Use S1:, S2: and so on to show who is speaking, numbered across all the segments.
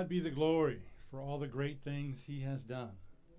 S1: God be the glory for all the great things he has done.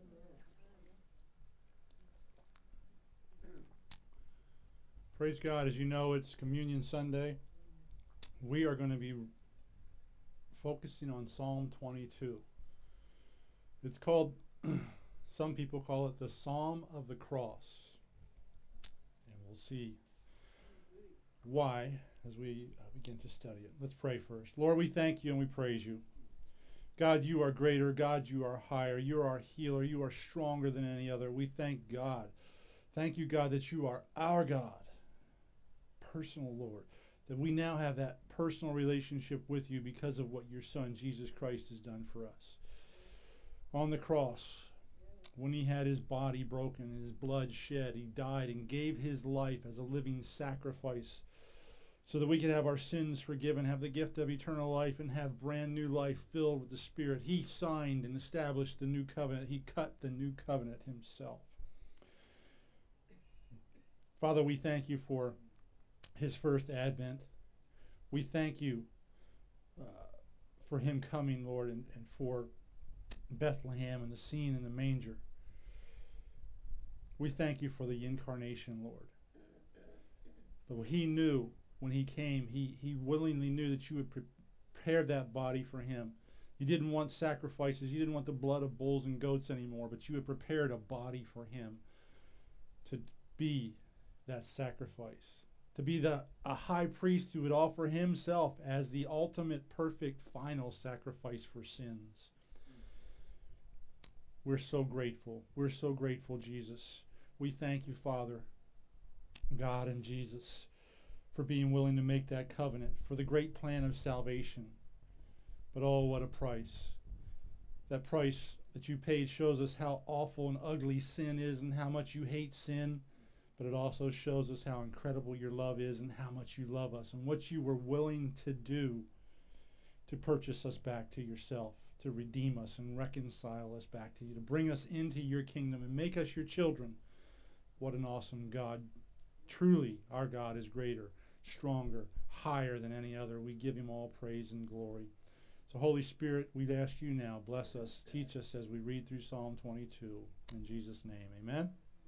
S1: Praise God. As you know, it's Communion Sunday. We are going to be focusing on Psalm 22. It's called, some people call it the Psalm of the Cross. And we'll see why as we begin to study it. Let's pray first. Lord, we thank you and we praise you. God, you are greater. God, you are higher. You are our healer. You are stronger than any other. We thank God. Thank you, God, that you are our God, personal Lord, that we now have that personal relationship with you because of what your Son, Jesus Christ, has done for us. On the cross, when he had his body broken and his blood shed, he died and gave his life as a living sacrifice so that we could have our sins forgiven, have the gift of eternal life, and have brand new life filled with the Spirit. He signed and established the new covenant. He cut the new covenant himself. Father, we thank you for his first advent. We thank you for him coming, Lord, and for Bethlehem and the scene in the manger. We thank you for the incarnation, Lord. But he knew when he came, he willingly knew that you would prepare that body for him. You didn't want sacrifices. You didn't want the blood of bulls and goats anymore, but you had prepared a body for him to be that sacrifice, to be a high priest who would offer himself as the ultimate, perfect, final sacrifice for sins. We're so grateful. We're so grateful, Jesus. We thank you, Father, God and Jesus, for being willing to make that covenant, for the great plan of salvation. But oh, what a price. That price that you paid shows us how awful and ugly sin is and how much you hate sin. But it also shows us how incredible your love is and how much you love us and what you were willing to do to purchase us back to yourself, to redeem us and reconcile us back to you, to bring us into your kingdom and make us your children. What an awesome God. Truly, our God is greater, stronger, higher than any other. We give him all praise and glory. So, Holy Spirit, we ask you now, bless us, teach us as we read through Psalm 22. In Jesus' name, amen.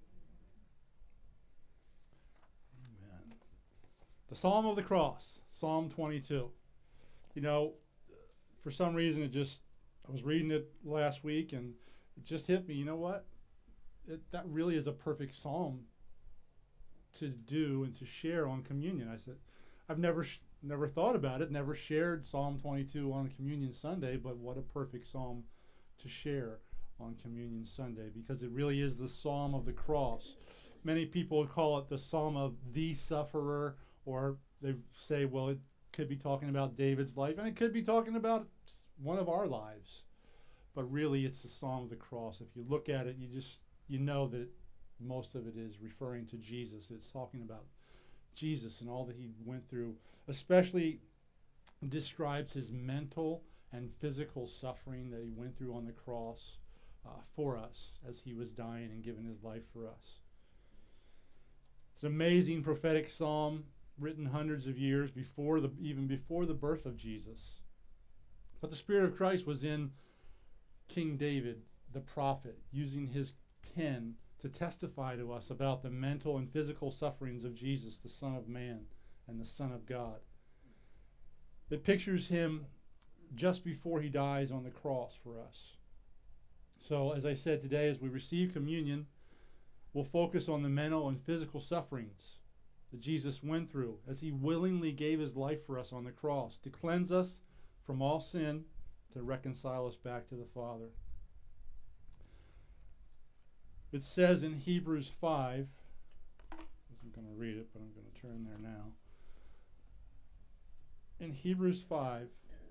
S1: Amen. The Psalm of the Cross, Psalm 22. You know, for some reason, I was reading it last week and it just hit me. You know what? That really is a perfect psalm to do and to share on communion. I said, I've never thought about it, never shared Psalm 22 on Communion Sunday, but what a perfect psalm to share on Communion Sunday, because it really is the Psalm of the Cross. Many people call it the Psalm of the Sufferer, or they say, well, it could be talking about David's life, and it could be talking about one of our lives. But really, it's the Psalm of the Cross. If you look at it, you know that most of it is referring to Jesus. It's talking about Jesus and all that he went through, especially describes his mental and physical suffering that he went through on the cross for us as he was dying and giving his life for us. It's an amazing prophetic psalm written hundreds of years even before the birth of Jesus. But the Spirit of Christ was in King David, the prophet, using his pen to testify to us about the mental and physical sufferings of Jesus, the Son of Man and the Son of God. It pictures him just before he dies on the cross for us. So, as I said today, as we receive communion, we'll focus on the mental and physical sufferings that Jesus went through as he willingly gave his life for us on the cross to cleanse us from all sin, to reconcile us back to the Father. It says in Hebrews 5, I wasn't going to read it, but I'm going to turn there now. In Hebrews 5,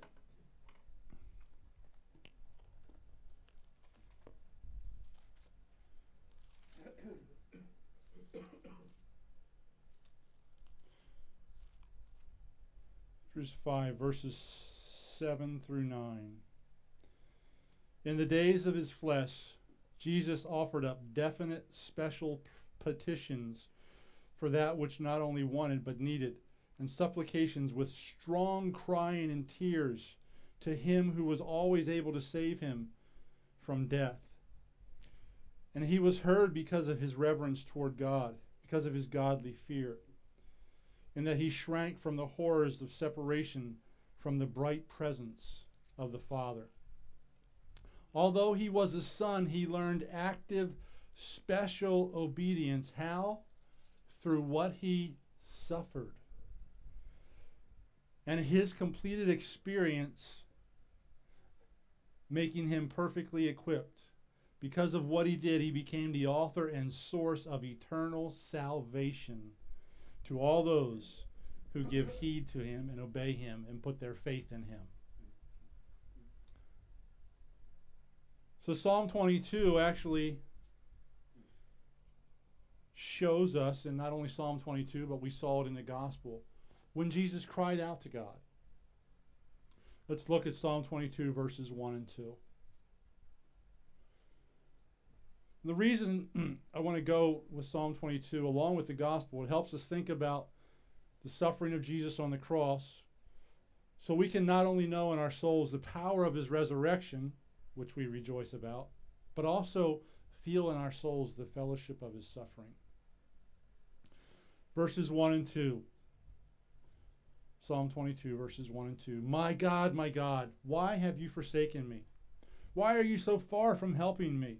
S1: verses 7 through 9. In the days of his flesh, Jesus offered up definite special petitions for that which not only wanted but needed, and supplications with strong crying and tears to him who was always able to save him from death. And he was heard because of his reverence toward God, because of his godly fear, and that he shrank from the horrors of separation from the bright presence of the Father. Although he was a son, he learned active, special obedience. How? Through what he suffered. And his completed experience making him perfectly equipped. Because of what he did, he became the author and source of eternal salvation to all those who give heed to him and obey him and put their faith in him. So Psalm 22 actually shows us, and not only Psalm 22, but we saw it in the gospel, when Jesus cried out to God. Let's look at Psalm 22, verses 1 and 2. The reason I want to go with Psalm 22 along with the gospel, it helps us think about the suffering of Jesus on the cross, so we can not only know in our souls the power of his resurrection, which we rejoice about, but also feel in our souls the fellowship of his suffering. Verses 1 and 2. Psalm 22, verses 1 and 2. My God, why have you forsaken me? Why are you so far from helping me?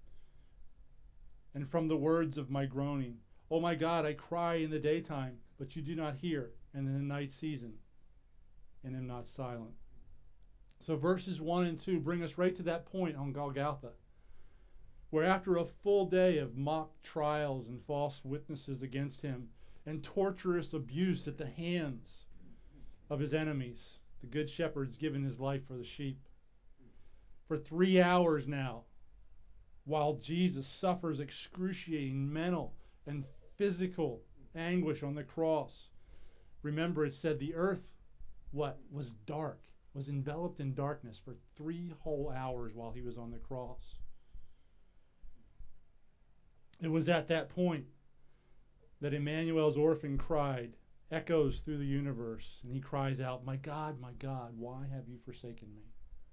S1: And from the words of my groaning. Oh my God, I cry in the daytime, but you do not hear, and in the night season, and am not silent. So verses 1 and 2 bring us right to that point on Golgotha, where after a full day of mock trials and false witnesses against him, and torturous abuse at the hands of his enemies, the good shepherd's given his life for the sheep. For 3 hours now, while Jesus suffers excruciating mental and physical anguish on the cross. Remember, it said the earth, was dark, was enveloped in darkness for 3 whole hours while he was on the cross. It was at that point that Emmanuel's orphan cried, echoes through the universe, and he cries out, my God, why have you forsaken me?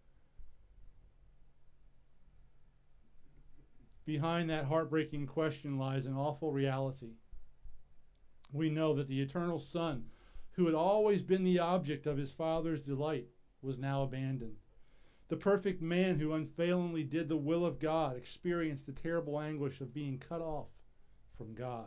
S1: Behind that heartbreaking question lies an awful reality. We know that the eternal Son, who had always been the object of his Father's delight, was now abandoned. The perfect man who unfailingly did the will of God experienced the terrible anguish of being cut off from God.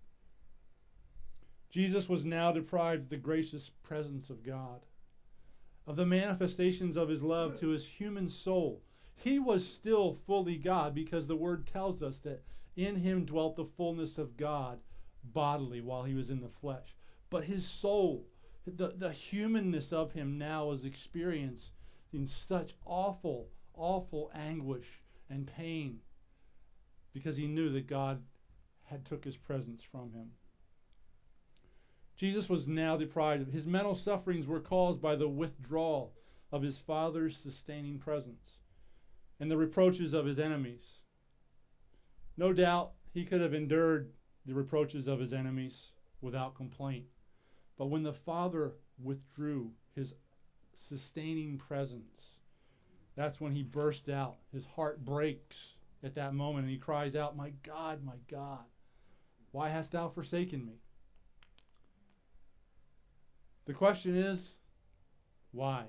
S1: Jesus was now deprived of the gracious presence of God, of the manifestations of his love to his human soul. He was still fully God because the word tells us that in him dwelt the fullness of God bodily while he was in the flesh. But his soul, the humanness of him now was experienced in such awful, awful anguish and pain because he knew that God had took his presence from him. Jesus was now deprived. His mental sufferings were caused by the withdrawal of his Father's sustaining presence and the reproaches of his enemies. No doubt he could have endured the reproaches of his enemies without complaint. But when the Father withdrew his sustaining presence, that's when he bursts out. His heart breaks at that moment and he cries out, my God, why hast thou forsaken me? The question is, why?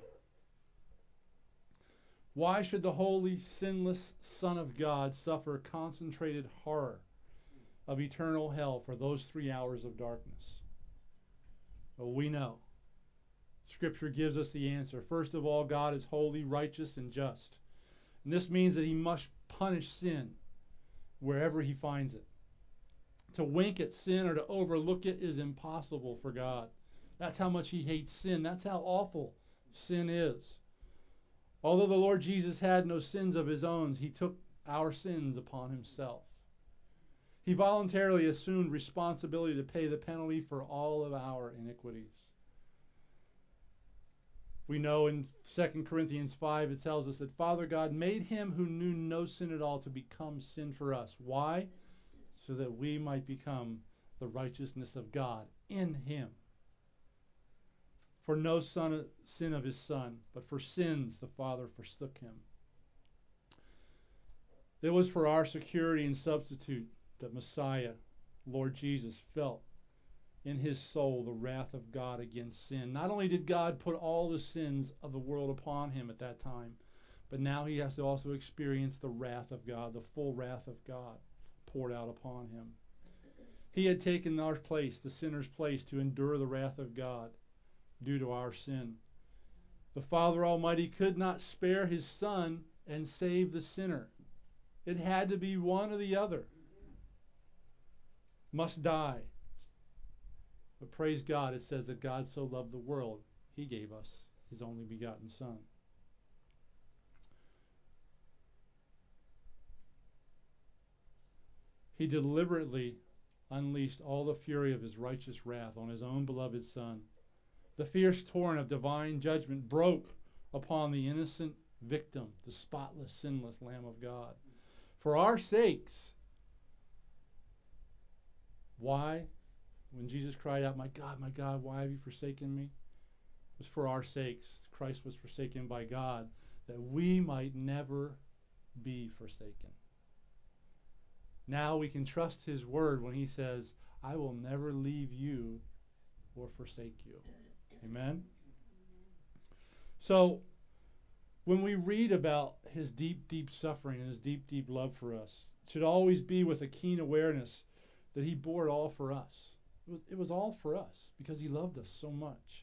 S1: Why should the holy, sinless Son of God suffer concentrated horror of eternal hell for those 3 hours of darkness? Well, we know. Scripture gives us the answer. First of all, God is holy, righteous, and just. And this means that he must punish sin wherever he finds it. To wink at sin or to overlook it is impossible for God. That's how much he hates sin. That's how awful sin is. Although the Lord Jesus had no sins of his own, he took our sins upon himself. He voluntarily assumed responsibility to pay the penalty for all of our iniquities. We know in 2 Corinthians 5, it tells us that Father God made him who knew no sin at all to become sin for us. Why? So that we might become the righteousness of God in him. For no sin of his Son, but for sins the Father forsook him. It was for our security and substitute that Messiah, Lord Jesus, felt in his soul the wrath of God against sin. Not only did God put all the sins of the world upon him at that time, but now he has to also experience the wrath of God, the full wrath of God poured out upon him. He had taken our place, the sinner's place, to endure the wrath of God due to our sin. The Father Almighty could not spare his Son and save the sinner. It had to be one or the other. Must die. But praise God, it says that God so loved the world, he gave us his only begotten Son. He deliberately unleashed all the fury of his righteous wrath on his own beloved Son. The fierce torrent of divine judgment broke upon the innocent victim, the spotless, sinless Lamb of God. For our sakes. Why? When Jesus cried out, my God, why have you forsaken me? It was for our sakes. Christ was forsaken by God, that we might never be forsaken. Now we can trust his word when he says, I will never leave you or forsake you. Amen? So, when we read about his deep, deep suffering and his deep, deep love for us, it should always be with a keen awareness that he bore it all for us. It was all for us because he loved us so much.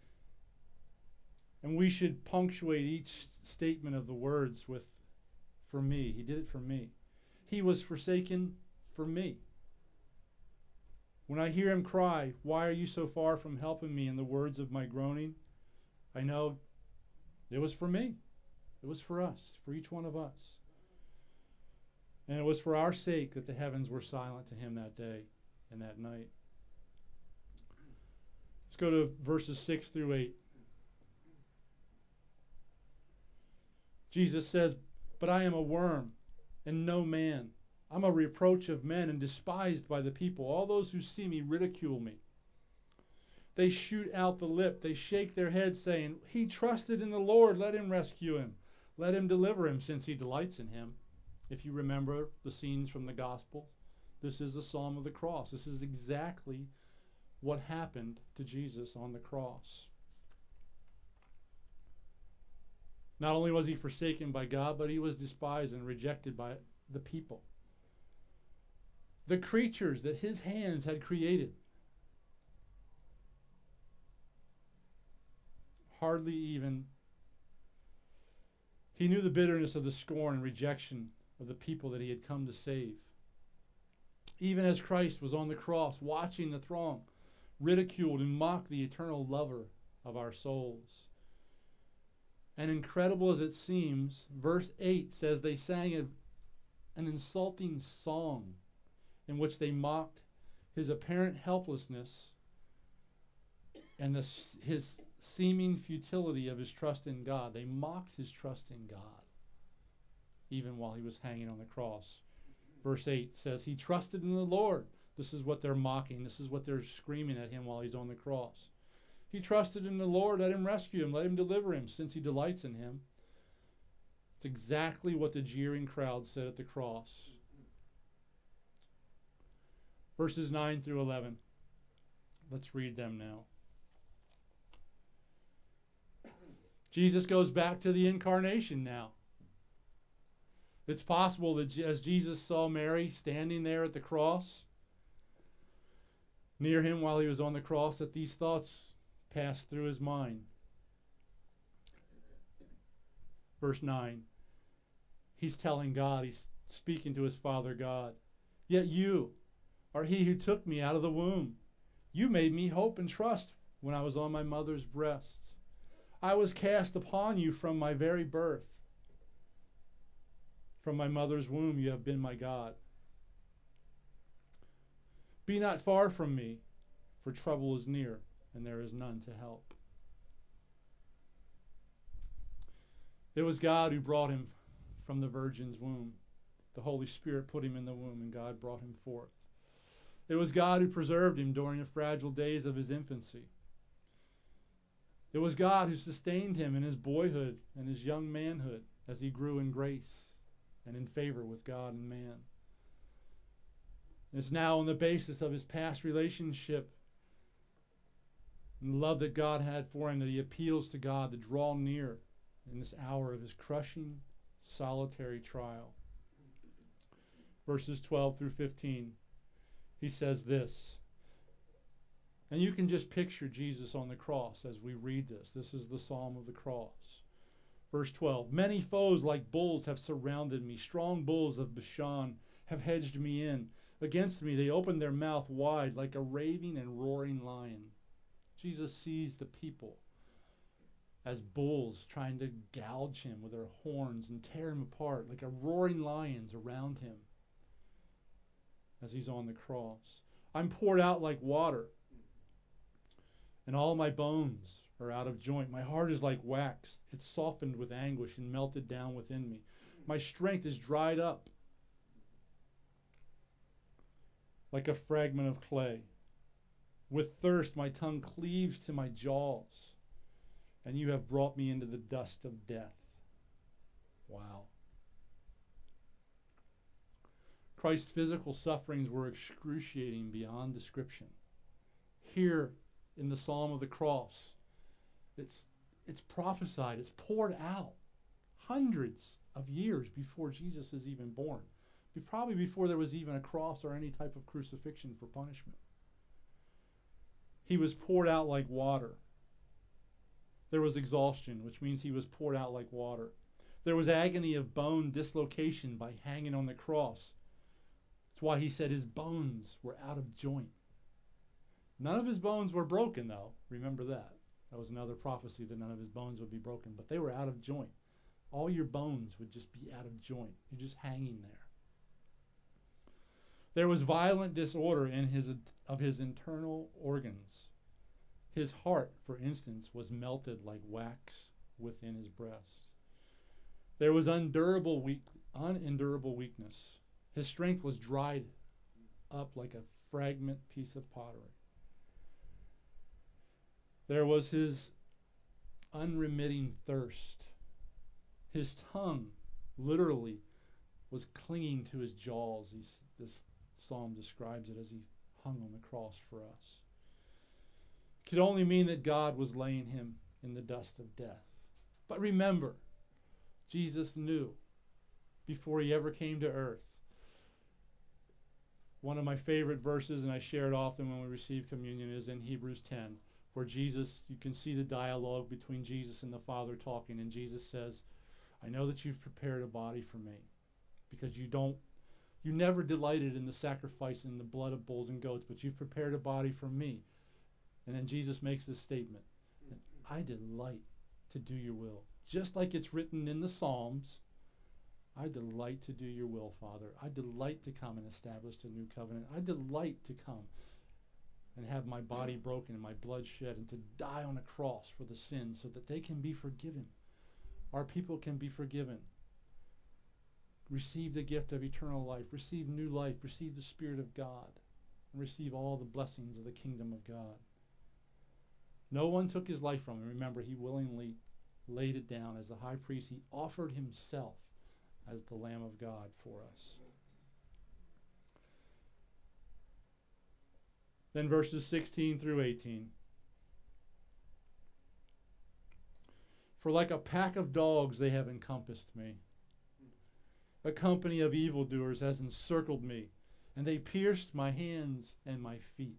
S1: And we should punctuate each statement of the words with, for me. He did it for me. He was forsaken for me. When I hear him cry, why are you so far from helping me in the words of my groaning? I know it was for me. It was for us, for each one of us. And it was for our sake that the heavens were silent to him that day and that night. Let's go to verses 6 through 8. Jesus says, but I am a worm and no man. I'm a reproach of men and despised by the people. All those who see me ridicule me. They shoot out the lip. They shake their heads, saying, he trusted in the Lord. Let him rescue him. Let him deliver him, since he delights in him. If you remember the scenes from the gospel, this is the Psalm of the Cross. This is exactly what happened to Jesus on the cross. Not only was he forsaken by God, but he was despised and rejected by the people. The creatures that his hands had created hardly even. He knew the bitterness of the scorn and rejection of the people that he had come to save. Even as Christ was on the cross, watching the throng, ridiculed and mocked the eternal lover of our souls. And incredible as it seems, verse 8 says they sang an insulting song in which they mocked his apparent helplessness and his seeming futility of his trust in God. They mocked his trust in God, even while he was hanging on the cross. Verse 8 says, he trusted in the Lord. This is what they're mocking. This is what they're screaming at him while he's on the cross. He trusted in the Lord. Let him rescue him. Let him deliver him, since he delights in him. It's exactly what the jeering crowd said at the cross. Verses 9 through 11. Let's read them now. Jesus goes back to the incarnation now. It's possible that as Jesus saw Mary standing there at the cross, near him while he was on the cross, that these thoughts passed through his mind. Verse 9. He's telling God, he's speaking to his Father God, yet you are he who took me out of the womb. You made me hope and trust when I was on my mother's breast. I was cast upon you from my very birth. From my mother's womb you have been my God. Be not far from me, for trouble is near, and there is none to help. It was God who brought him from the virgin's womb. The Holy Spirit put him in the womb, and God brought him forth. It was God who preserved him during the fragile days of his infancy. It was God who sustained him in his boyhood and his young manhood as he grew in grace and in favor with God and man. It's now on the basis of his past relationship and the love that God had for him that he appeals to God to draw near in this hour of his crushing, solitary trial. Verses 12 through 15, he says this. And you can just picture Jesus on the cross as we read this. This is the Psalm of the Cross. Verse 12, many foes like bulls have surrounded me. Strong bulls of Bashan have hedged me in. Against me they opened their mouth wide like a raving and roaring lion. Jesus sees the people as bulls trying to gouge him with their horns and tear him apart like a roaring lions around him as he's on the cross. I'm poured out like water, and all my bones are out of joint. My heart is like wax. It's softened with anguish and melted down within me. My strength is dried up like a fragment of clay. With thirst, my tongue cleaves to my jaws, and you have brought me into the dust of death. Wow. Christ's physical sufferings were excruciating beyond description. Here in the Psalm of the Cross, it's prophesied, it's poured out hundreds of years before Jesus is even born. Probably before there was even a cross or any type of crucifixion for punishment. He was poured out like water. There was exhaustion, which means he was poured out like water. There was agony of bone dislocation by hanging on the cross. That's why he said his bones were out of joint. None of his bones were broken, though. Remember that. That was another prophecy that none of his bones would be broken, but they were out of joint. All your bones would just be out of joint. You're just hanging there. There was violent disorder in his internal organs. His heart, for instance, was melted like wax within his breast. There was unendurable weakness. His strength was dried up like a fragment piece of pottery. There was his unremitting thirst. His tongue literally was clinging to his jaws. This psalm describes it as he hung on the cross for us. It could only mean that God was laying him in the dust of death. But remember, Jesus knew before he ever came to earth. One of my favorite verses, and I share it often when we receive communion, is in Hebrews 10, where Jesus, you can see the dialogue between Jesus and the Father talking, and Jesus says, I know that you've prepared a body for me because you never delighted in the sacrifice in the blood of bulls and goats, but you've prepared a body for me. And then Jesus makes this statement, I delight to do your will. Just like it's written in the Psalms, I delight to do your will, Father. I delight to come and establish a new covenant. I delight to come and have my body broken and my blood shed and to die on a cross for the sins so that they can be forgiven. Our people can be forgiven. Receive the gift of eternal life. Receive new life. Receive the Spirit of God. And receive all the blessings of the kingdom of God. No one took his life from him. Remember, he willingly laid it down as the high priest. He offered himself as the Lamb of God for us. Then verses 16 through 18. For like a pack of dogs they have encompassed me. A company of evildoers has encircled me, and they pierced my hands and my feet.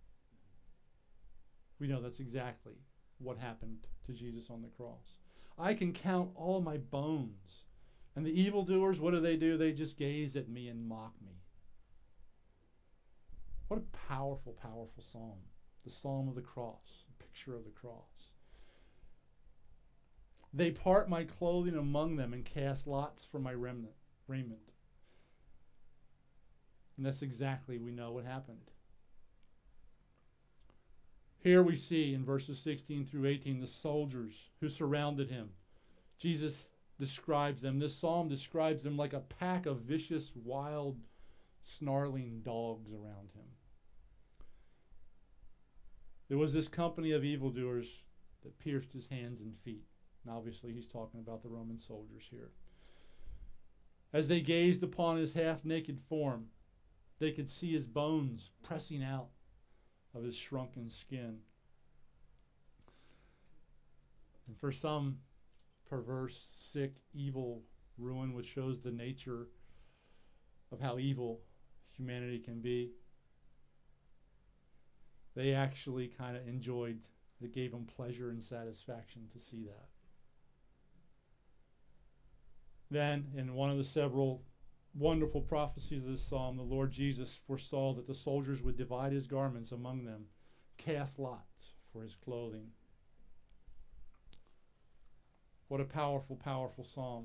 S1: We know that's exactly what happened to Jesus on the cross. I can count all my bones. And the evildoers, what do? They just gaze at me and mock me. What a powerful, powerful psalm. The Psalm of the Cross, a picture of the cross. They part my clothing among them and cast lots for my raiment. And that's exactly, we know what happened. Here we see in verses 16 through 18 the soldiers who surrounded him. Jesus describes them. This psalm describes them like a pack of vicious, wild, snarling dogs around him. There was this company of evildoers that pierced his hands and feet. And obviously he's talking about the Roman soldiers here. As they gazed upon his half-naked form, they could see his bones pressing out of his shrunken skin. And for some perverse, sick, evil ruin, which shows the nature of how evil humanity can be, they actually kind of enjoyed, it gave them pleasure and satisfaction to see that. Then, in one of the several wonderful prophecies of this psalm, the Lord Jesus foresaw that the soldiers would divide his garments among them, cast lots for his clothing. What a powerful, powerful psalm.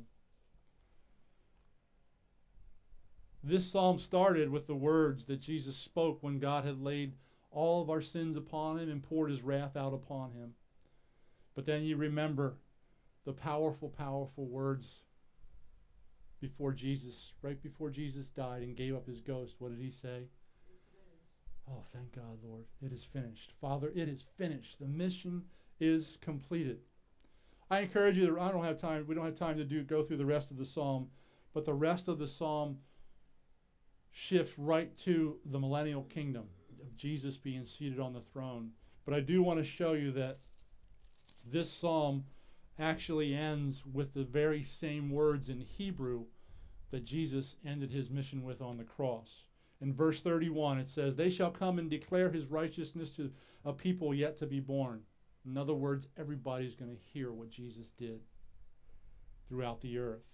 S1: This psalm started with the words that Jesus spoke when God had laid all of our sins upon him and poured his wrath out upon him. But then you remember the powerful, powerful words before Jesus, right before Jesus died and gave up his ghost. What did he say? Oh, thank God, Lord. It is finished. Father, it is finished. The mission is completed. I encourage you, I don't have time, we don't have time to go through the rest of the psalm, but the rest of the psalm shifts right to the millennial kingdom of Jesus being seated on the throne. But I do want to show you that this psalm actually ends with the very same words in Hebrew that Jesus ended his mission with on the cross. In verse 31, it says, "They shall come and declare his righteousness to a people yet to be born." In other words, everybody's going to hear what Jesus did throughout the earth.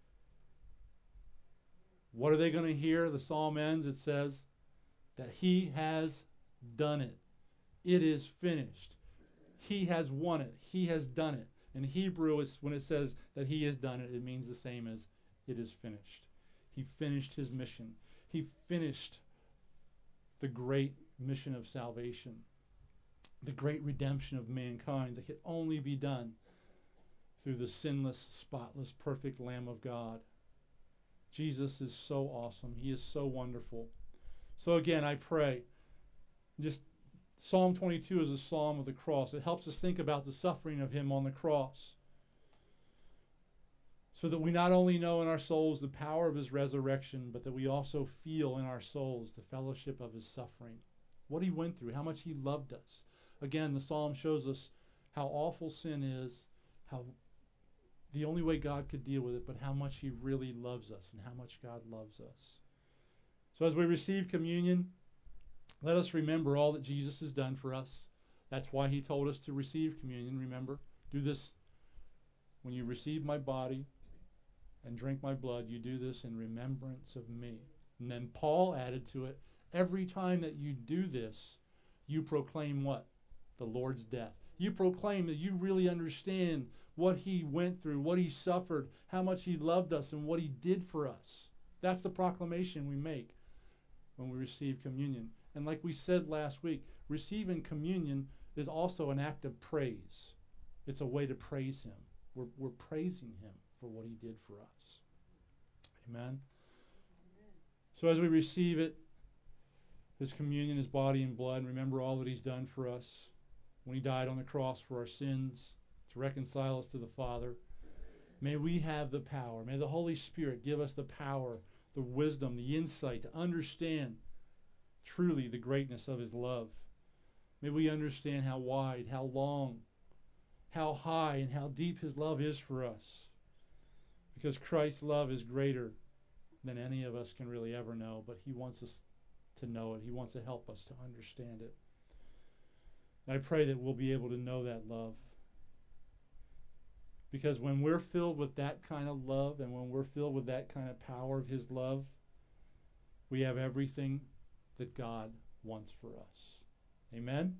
S1: What are they going to hear? The psalm ends, it says, that he has done it. It is finished. He has won it. He has done it. In Hebrew, when it says that he has done it, it means the same as it is finished. He finished his mission. He finished the great mission of salvation, the great redemption of mankind that could only be done through the sinless, spotless, perfect Lamb of God. Jesus is so awesome. He is so wonderful. So again, I pray, just Psalm 22 is a psalm of the cross. It helps us think about the suffering of him on the cross, so that we not only know in our souls the power of his resurrection, but that we also feel in our souls the fellowship of his suffering, what he went through, how much he loved us. Again, the psalm shows us how awful sin is, how the only way God could deal with it, but how much he really loves us and how much God loves us. So as we receive communion, let us remember all that Jesus has done for us. That's why he told us to receive communion. Remember, do this when you receive my body and drink my blood. You do this in remembrance of me. And then Paul added to it, every time that you do this, you proclaim what? The Lord's death. You proclaim that you really understand what he went through, what he suffered, how much he loved us, and what he did for us. That's the proclamation we make when we receive communion. And like we said last week, receiving communion is also an act of praise. It's a way to praise him. We're praising him for what he did for us. Amen? So as we receive it, his communion, his body and blood, remember all that he's done for us when he died on the cross for our sins, to reconcile us to the Father. May we have the power. May the Holy Spirit give us the power, the wisdom, the insight to understand truly the greatness of his love. May we understand how wide, how long, how high, and how deep his love is for us. Because Christ's love is greater than any of us can really ever know, but he wants us to know it. He wants to help us to understand it. I pray that we'll be able to know that love. Because when we're filled with that kind of love and when we're filled with that kind of power of his love, we have everything that God wants for us. Amen?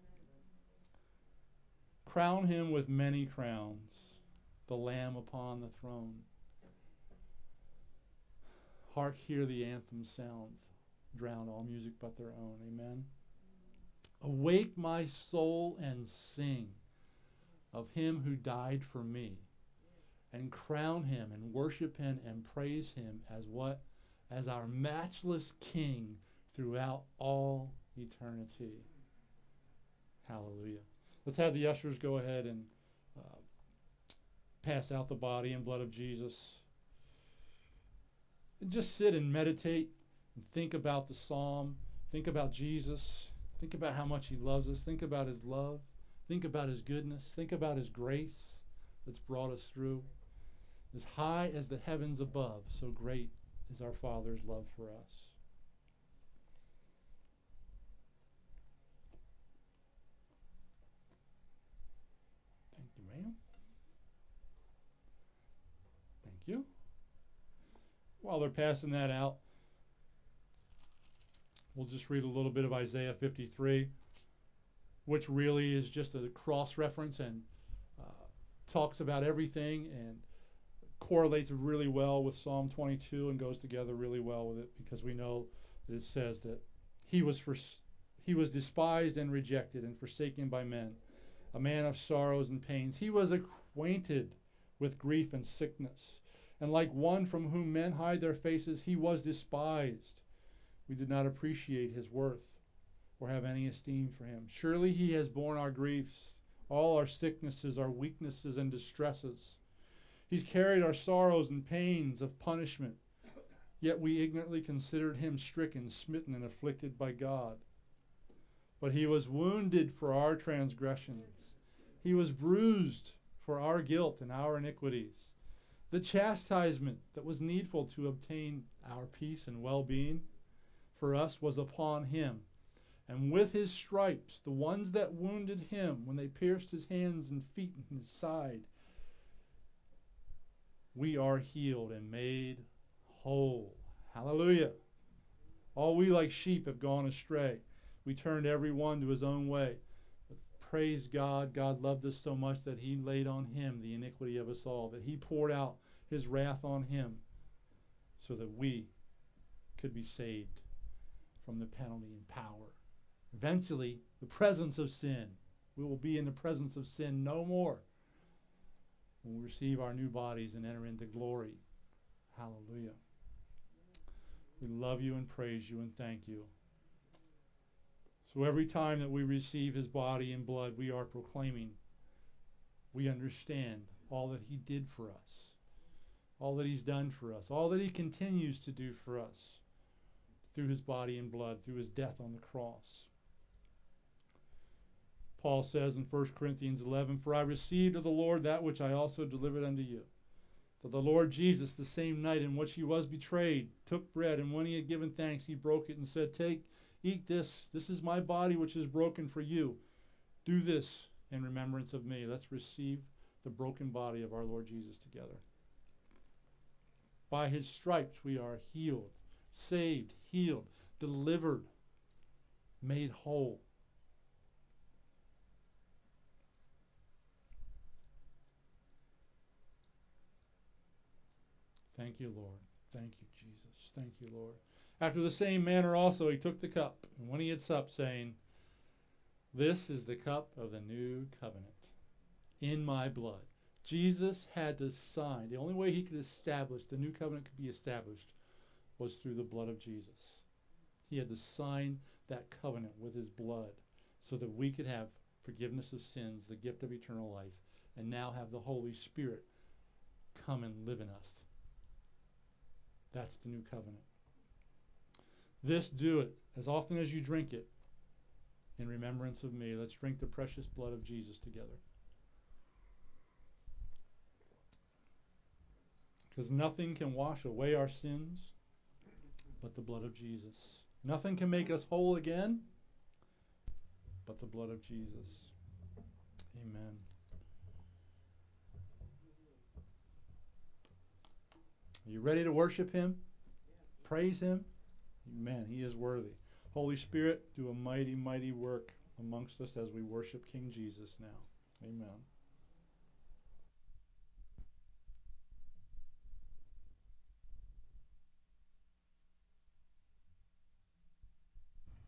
S1: Crown him with many crowns, the Lamb upon the throne. Hark, hear the anthem sound, drown all music but their own. Amen? Awake my soul and sing of him who died for me, and crown him and worship him and praise him as what? As our matchless King throughout all eternity. Hallelujah. Let's have the ushers go ahead and pass out the body and blood of Jesus. And just sit and meditate and think about the psalm. Think about Jesus. Think about how much he loves us. Think about his love. Think about his goodness. Think about his grace that's brought us through. As high as the heavens above, so great is our Father's love for us. Thank you, ma'am. Thank you. While they're passing that out, we'll just read a little bit of Isaiah 53, which really is just a cross-reference and talks about everything and correlates really well with Psalm 22 and goes together really well with it, because we know that it says that he was despised and rejected and forsaken by men, a man of sorrows and pains. He was acquainted with grief and sickness, and like one from whom men hide their faces, he was despised. We did not appreciate his worth or have any esteem for him. Surely he has borne our griefs, all our sicknesses, our weaknesses and distresses. He's carried our sorrows and pains of punishment, yet we ignorantly considered him stricken, smitten, and afflicted by God. But he was wounded for our transgressions. He was bruised for our guilt and our iniquities. The chastisement that was needful to obtain our peace and well-being for us was upon him. And with his stripes, the ones that wounded him, when they pierced his hands and feet and his side, we are healed and made whole. Hallelujah. All we like sheep have gone astray. We turned every one to his own way. But praise God, God loved us so much that he laid on him the iniquity of us all, that he poured out his wrath on him so that we could be saved from the penalty and power. Eventually, the presence of sin. We will be in the presence of sin no more when we receive our new bodies and enter into glory. Hallelujah. We love you and praise you and thank you. So every time that we receive his body and blood, we are proclaiming, we understand all that he did for us, all that he's done for us, all that he continues to do for us through his body and blood, through his death on the cross. Paul says in 1 Corinthians 11, "For I received of the Lord that which I also delivered unto you, that the Lord Jesus, the same night in which he was betrayed, took bread, and when he had given thanks, he broke it and said, Take, eat this. This is my body which is broken for you. Do this in remembrance of me." Let's receive the broken body of our Lord Jesus together. By his stripes we are healed, saved, healed, delivered, made whole. Thank you, Lord. Thank you, Jesus. Thank you, Lord. After the same manner also he took the cup, and when he had supped, saying, "This is the cup of the new covenant in my blood." Jesus had to sign. The only way he could establish, the new covenant could be established, was through the blood of Jesus. He had to sign that covenant with his blood so that we could have forgiveness of sins, the gift of eternal life, and now have the Holy Spirit come and live in us. That's the new covenant. This do it as often as you drink it in remembrance of me. Let's drink the precious blood of Jesus together. Because nothing can wash away our sins but the blood of Jesus. Nothing can make us whole again but the blood of Jesus. Amen. Are you ready to worship him? Praise him? Amen. He is worthy. Holy Spirit, do a mighty, mighty work amongst us as we worship King Jesus now. Amen.